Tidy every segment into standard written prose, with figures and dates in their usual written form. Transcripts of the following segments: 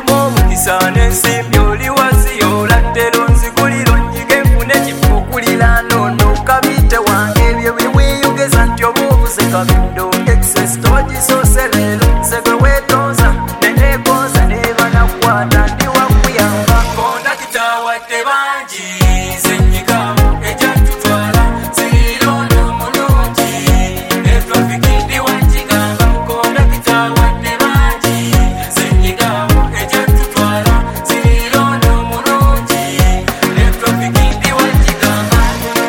omukisa n'ensimbi oli wasiyo olattero nziguliro njige nfune kifo okulira nono kabite wange ebyo bye weeyogeza nti oba obuze kabindo excess togisose leero nsegwe weetonza neneegonza neeba nakwata ndi wakuyamba kondakita wadde bangi nze nyigawo ejatutwala zirirondo mulungi ne trafiki ndi wakigamba kondakita wadde bangi nze nyigawo ejatutwala zirirondo mulungi ne trafiki ndi wakigamba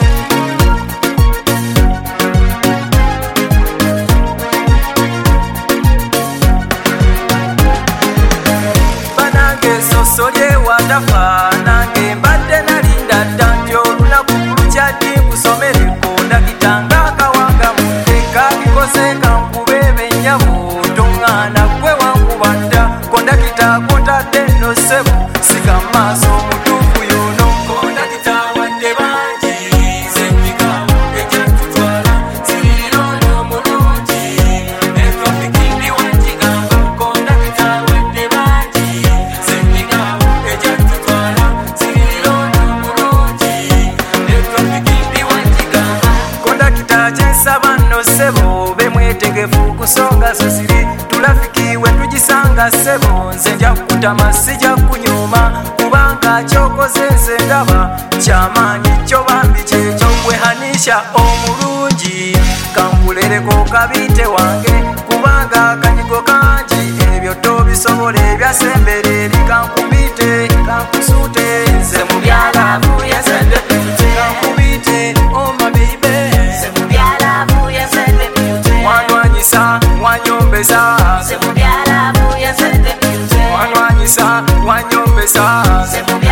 banange esoso lyewatafa nange mbadde nalinda dda nti olunaku lukyaddi nkusomereko ndakita ng'akawanga mu tteka bikoze kankube bennyabo toŋŋaana gwe wankuba dda kondakita kontadde nno ssebo siga maaso omutuufu yono kondakita wadde bangi nze nyigawo ejatutwala zirirondo mulungi ne trafiki ndi wakigamba kondakita wadde bangi nze nyigawo ejatutwala zirirondo mulungi ne trafiki ndi wakigamba kondakita kyensaba nno ssebo be mwetegefu kusonga zo ziri tulafiki we tugisanga ssebo nze nja kukutama sijja kunyuma kubanga kyokoze nze ndaba kyamaanyi kyo bambi kyekyo gwehanisha omulungi kankulereko kabite wange kubanga kanyigo kangi ebyo tobisobola ebyasembere eri kankubite kankusuute nze mu byalavu yazadde kankubite omabeibe wanwanyisa wanyombeza wanwanyisa wanyombeza